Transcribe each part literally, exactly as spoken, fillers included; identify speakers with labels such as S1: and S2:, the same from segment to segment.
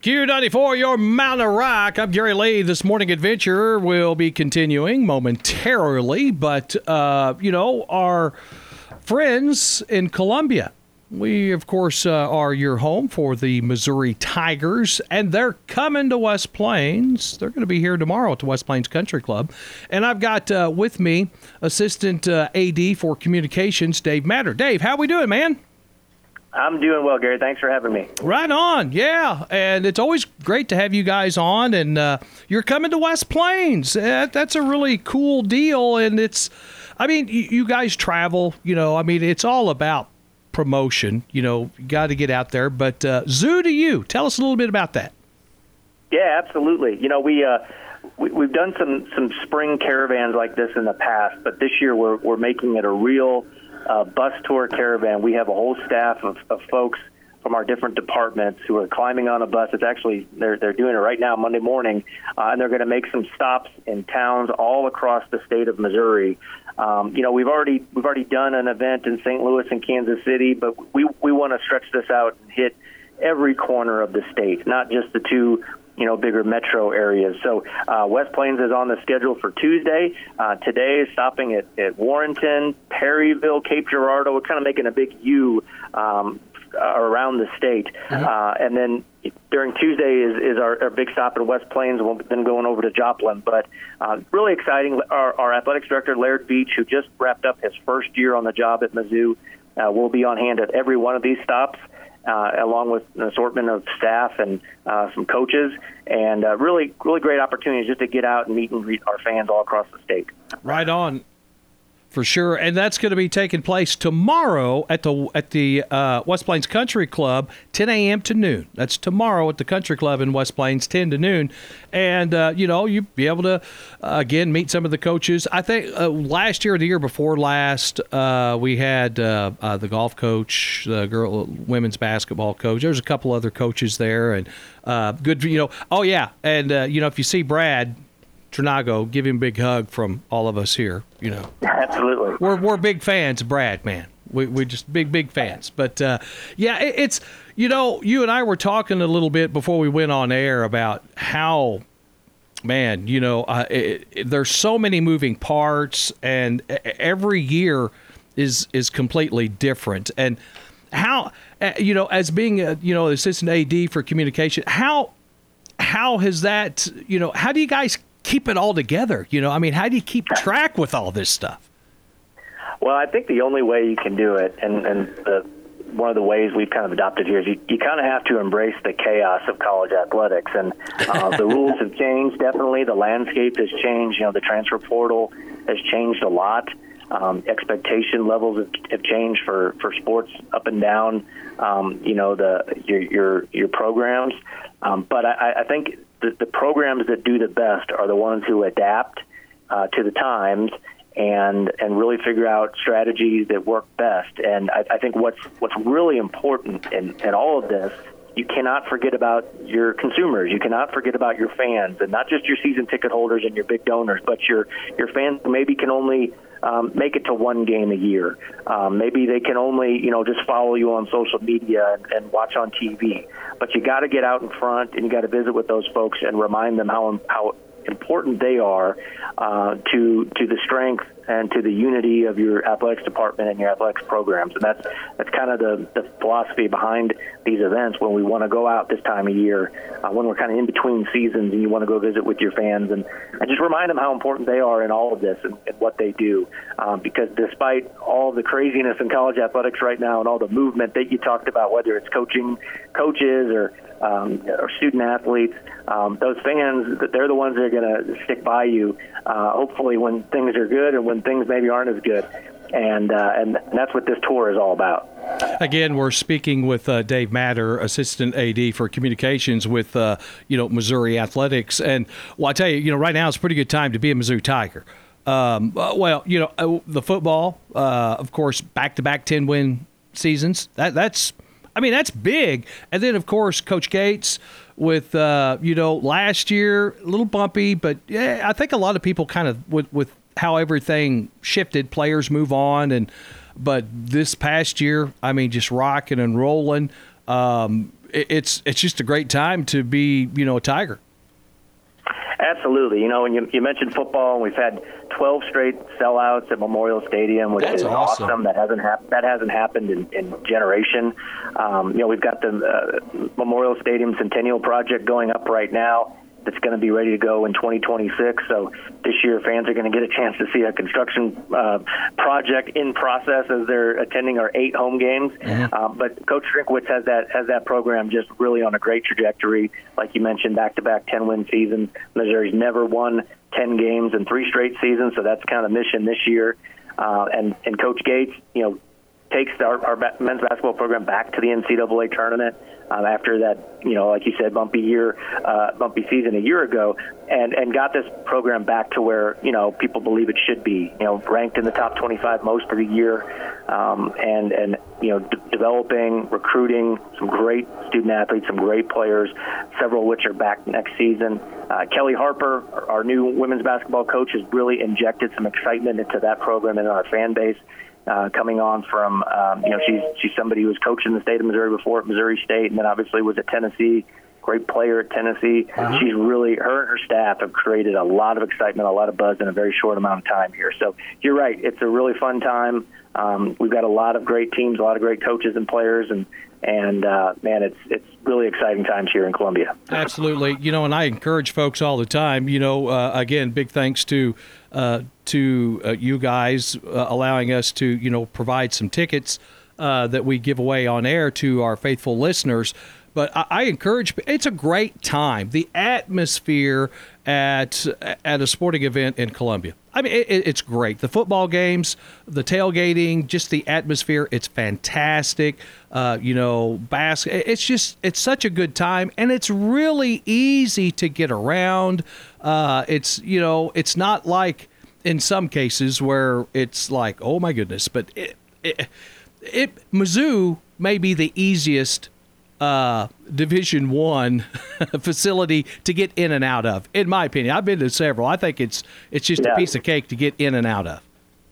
S1: Q ninety-four, your Mountain Rock. I'm Gary Lee. This morning adventure will be continuing momentarily, but, uh, you know, our friends in Columbia, we, of course, uh, are your home for the Missouri Tigers, and they're coming to West Plains. They're going to be here tomorrow at the West Plains Country Club. And I've got uh, with me Assistant uh, A D for Communications, Dave Matter. Dave, how we doing, man?
S2: I'm doing well, Gary. Thanks for having me.
S1: Right on, yeah. And it's always great to have you guys on. And uh, you're coming to West Plains. That, that's a really cool deal. And it's, I mean, you, you guys travel, you know, I mean, it's all about promotion. You know, you got to get out there. But uh, Zoo to You, tell us a little bit about that.
S2: Yeah, absolutely. You know, we, uh, we, we've done some, some spring caravans like this in the past, but this year we're, we're making it a real Uh, bus tour caravan. We have a whole staff of, of folks from our different departments who are climbing on a bus. It's actually, they're, they're doing it right now, Monday morning, uh, and they're going to make some stops in towns all across the state of Missouri. Um, you know, we've already we've already done an event in Saint Louis and Kansas City, but we, we want to stretch this out and hit every corner of the state, not just the two you know, bigger metro areas. So uh, West Plains is on the schedule for Tuesday. Uh, today is stopping at, at Warrenton, Perryville, Cape Girardeau. We're kind of making a big U um, around the state. Mm-hmm. Uh, and then during Tuesday is, is our, our big stop in West Plains, and we'll then going over to Joplin. But uh, really exciting. Our, our athletics director, Laird Beach, who just wrapped up his first year on the job at Mizzou, uh, will be on hand at every one of these stops. Uh, along with an assortment of staff and uh, some coaches, and uh, really, really great opportunities just to get out and meet and greet our fans all across the state.
S1: Right on, for sure. And that's going to be taking place tomorrow at the at the uh, West Plains Country Club, ten a.m. to noon. That's tomorrow at the Country Club in West Plains, ten to noon. And, uh, you know, you'll be able to, uh, again, meet some of the coaches. I think uh, last year or the year before last, uh, we had uh, uh, the golf coach, the girl, women's basketball coach. There's a couple other coaches there. And uh, good, you know, oh, yeah. And, uh, you know, if you see Brad Trinago, give him a big hug from all of us here, you know.
S2: Absolutely.
S1: We're we're big fans of Brad, man. We we just big big fans. But uh, yeah, it, it's you know, you and I were talking a little bit before we went on air about how, man, you know, uh, it, it, there's so many moving parts, and every year is is completely different. And how, you know, as being a, you know, assistant A D for communication, how how has that, you know, how do you guys keep it all together? You know, I mean, how do you keep track with all this stuff?
S2: Well, I think the only way you can do it, and, and the, one of the ways we've kind of adopted here is you, you kind of have to embrace the chaos of college athletics. And uh, the rules have changed, definitely. The landscape has changed. You know, the transfer portal has changed a lot. Um, expectation levels have, have changed for, for sports up and down, um, you know, the your your, your programs. Um, but I, I think the, the programs that do the best are the ones who adapt uh, to the times and and really figure out strategies that work best. And I, I think what's what's really important in, in all of this, you cannot forget about your consumers. You cannot forget about your fans, and not just your season ticket holders and your big donors, but your your fans who maybe can only um, make it to one game a year. Um, maybe they can only, you know, just follow you on social media and, and watch on T V. But you got to get out in front, and you got to visit with those folks and remind them how how important they are uh, to to the strength and to the unity of your athletics department and your athletics programs. And that's that's kind of the, the philosophy behind these events when we want to go out this time of year, uh, when we're kind of in between seasons and you want to go visit with your fans and, and just remind them how important they are in all of this and, and what they do. Um, because despite all the craziness in college athletics right now and all the movement that you talked about, whether it's coaching coaches or Um, or student athletes, um, those fans, they're the ones that are going to stick by you, uh, hopefully when things are good and when things maybe aren't as good. And uh, and that's what this tour is all about.
S1: Again, we're speaking with uh, Dave Matter, Assistant A D for Communications with, uh, you know, Missouri Athletics. And, well, I tell you, you know, right now it's a pretty good time to be a Mizzou Tiger. Um, well, you know, uh, the football, uh, of course, back-to-back ten-win seasons. That That's – I mean, that's big. And then, of course, Coach Gates with, uh, you know, last year, a little bumpy, but yeah, I think a lot of people kind of, with, with how everything shifted, players move on. And but this past year, I mean, just rocking and rolling. Um, it's it's just a great time to be, you know, a Tiger.
S2: Absolutely. You know, and you, you mentioned football, and we've had twelve straight sellouts at Memorial Stadium, which
S1: That's
S2: is
S1: awesome.
S2: awesome. That hasn't hap- that hasn't happened in, in generation. Um, you know, we've got the uh, Memorial Stadium Centennial Project going up right now. That's going to be ready to go in twenty twenty-six. So this year, fans are going to get a chance to see a construction uh, project in process as they're attending our eight home games. Mm-hmm. Uh, but Coach Drinkwitz has that has that program just really on a great trajectory. Like you mentioned, back-to-back ten-win seasons. Missouri's never won ten games in three straight seasons, so that's kind of the mission this year. Uh, and and Coach Gates, you know, takes our, our men's basketball program back to the N C double A tournament um, after that, you know, like you said, bumpy year, uh, bumpy season a year ago, and, and got this program back to where, you know, people believe it should be, you know, ranked in the top twenty-five most of the year, um, and, and, you know, d- developing, recruiting some great student athletes, some great players, several of which are back next season. Uh, Kelly Harper, our new women's basketball coach, has really injected some excitement into that program and our fan base. Uh, coming on from, um, you know, she's she's somebody who was coached in the state of Missouri before at Missouri State, and then obviously was at Tennessee. Great player at Tennessee. Uh-huh. She's really, her and her staff have created a lot of excitement, a lot of buzz in a very short amount of time here. So you're right, it's a really fun time. Um, we've got a lot of great teams, a lot of great coaches and players, and and uh, man, it's it's really exciting times here in Columbia.
S1: Absolutely, you know, and I encourage folks all the time. You know, uh, again, big thanks to uh, to uh, you guys uh, allowing us to, you know, provide some tickets uh, that we give away on air to our faithful listeners. But I, I encourage, it's a great time. The atmosphere at at a sporting event in Columbia, I mean, it, it's great. The football games, the tailgating, just the atmosphere, it's fantastic. Uh, you know, bas- it's just, it's such a good time, and it's really easy to get around. Uh, it's, you know, it's not like in some cases where it's like, oh my goodness, but it, it, it Mizzou may be the easiest Uh, Division One facility to get in and out of, in my opinion. I've been to several. I think it's it's just
S2: yeah.
S1: a piece of cake to get in and out of.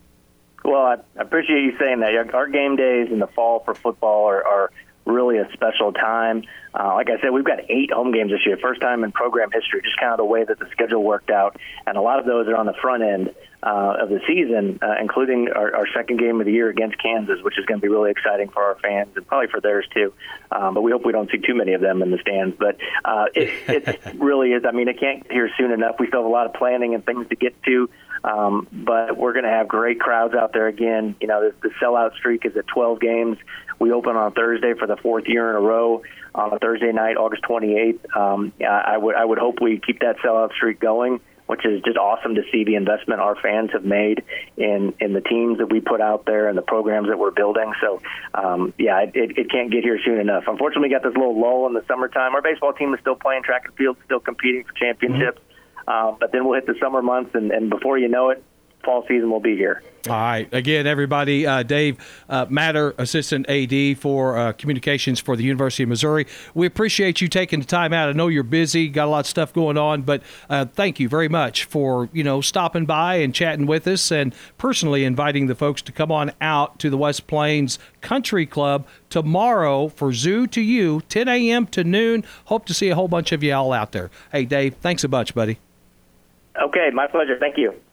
S2: Well, I appreciate you saying that. Our game days in the fall for football are, are really a special time. Uh, like I said, we've got eight home games this year, first time in program history, just kind of the way that the schedule worked out. And a lot of those are on the front end uh, of the season, uh, including our, our second game of the year against Kansas, which is going to be really exciting for our fans and probably for theirs too. Um, but we hope we don't see too many of them in the stands. But uh, it, it really is. I mean, it can't get here soon enough. We still have a lot of planning and things to get to. Um, but we're going to have great crowds out there again. You know, the, the sellout streak is at twelve games. We open on Thursday for the fourth year in a row on a Thursday night, August twenty-eighth. Um, I would I would hope we keep that sellout streak going, which is just awesome to see the investment our fans have made in, in the teams that we put out there and the programs that we're building. So, um, yeah, it, it, it can't get here soon enough. Unfortunately, we got this little lull in the summertime. Our baseball team is still playing track and field, still competing for championships. Mm-hmm. Uh, but then we'll hit the summer months, and, and before you know it, fall season will be here.
S1: All right. Again, everybody, uh, Dave uh, Matter, Assistant A D for uh, Communications for the University of Missouri. We appreciate you taking the time out. I know you're busy, got a lot of stuff going on, but uh, thank you very much for, you know, stopping by and chatting with us, and personally inviting the folks to come on out to the West Plains Country Club tomorrow for Zoo to You, ten a.m. to noon. Hope to see a whole bunch of you all out there. Hey, Dave, thanks a bunch, buddy.
S2: Okay, my pleasure. Thank you.